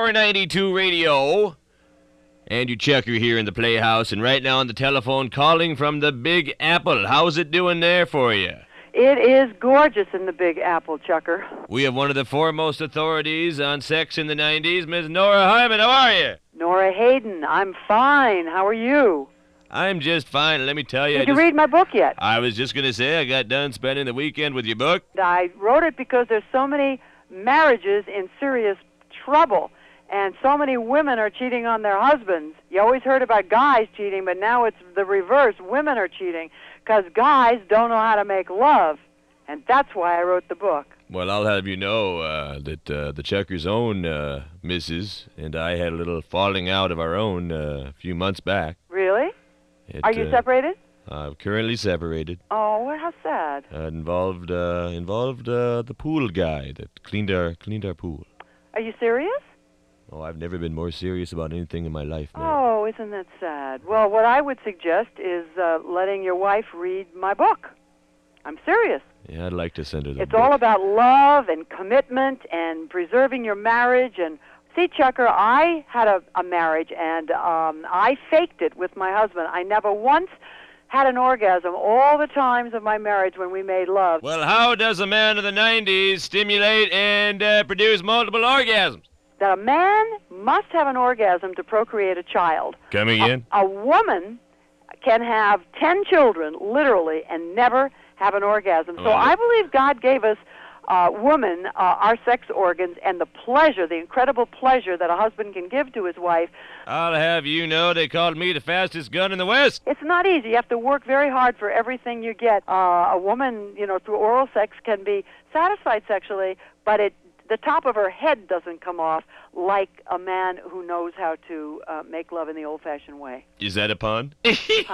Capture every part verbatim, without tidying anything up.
Power ninety-two Radio. Andrew Chucker here in the Playhouse, and right now on the telephone calling from the Big Apple. How's it doing there for you? It is gorgeous in the Big Apple, Chucker. We have one of the foremost authorities on sex in the nineties, Miss Nora Hyman. How are you? Nora Hayden, I'm fine. How are you? I'm just fine. Let me tell you. Did I you just, read my book yet? I was just going to say I got done spending the weekend with your book. I wrote it because there's so many marriages in serious trouble, and so many women are cheating on their husbands. You always heard about guys cheating, but now it's the reverse. Women are cheating because guys don't know how to make love, and that's why I wrote the book. Well, I'll have you know uh, that uh, the Chucker's own uh, missus and I had a little falling out of our own uh, a few months back. Really? It, Are you uh, separated? I'm currently separated. Oh, well, how sad. Uh, involved uh, involved uh, the pool guy that cleaned our cleaned our pool. Are you serious? Oh, I've never been more serious about anything in my life, man. Oh, isn't that sad? Well, what I would suggest is uh, letting your wife read my book. I'm serious. Yeah, I'd like to send her the It's book. all about love and commitment and preserving your marriage. And see, Chucker, I had a, a marriage, and um, I faked it with my husband. I never once had an orgasm all the times of my marriage when we made love. Well, how does a man of the nineties stimulate and uh, produce multiple orgasms? That a man must have an orgasm to procreate a child. Coming in? A, a woman can have ten children, literally, and never have an orgasm. So Oh. I believe God gave us, uh, women, uh, our sex organs, and the pleasure, the incredible pleasure that a husband can give to his wife. I'll have you know they called me the fastest gun in the West. It's not easy. You have to work very hard for everything you get. Uh, a woman, you know, through oral sex can be satisfied sexually, but it the top of her head doesn't come off like a man who knows how to uh, make love in the old-fashioned way. Is that a pun? You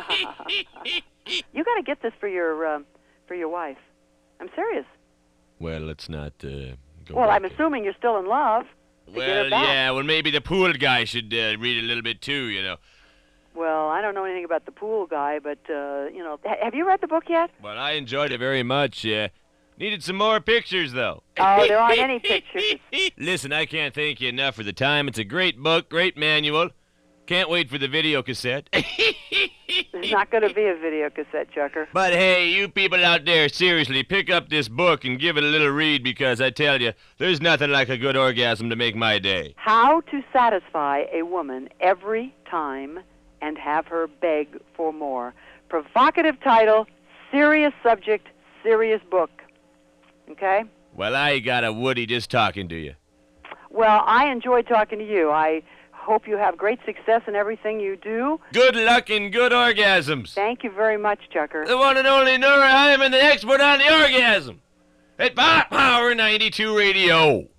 got to get this for your uh, for your wife. I'm serious. Well, let's not uh, go Well, back I'm in. assuming you're still in love. to get her Well, back. yeah, well, maybe the pool guy should uh, read a little bit too, you know. Well, I don't know anything about the pool guy, but, uh, you know, ha- have you read the book yet? Well, I enjoyed it very much. Uh, needed some more pictures, though. Oh, there aren't any pictures. Listen, I can't thank you enough for the time. It's a great book, great manual. Can't wait for the video cassette. There's not going to be a video cassette, Chucker. But hey, you people out there, seriously, pick up this book and give it a little read, because I tell you, there's nothing like a good orgasm to make my day. How to satisfy a woman every time and have her beg for more. Provocative title, serious subject, serious book. Okay? Well, I got a Woody just talking to you. Well, I enjoyed talking to you. I hope you have great success in everything you do. Good luck and good orgasms. Thank you very much, Chucker. The one and only Nora Hyman, the expert on the orgasm. At Power ninety-two Radio.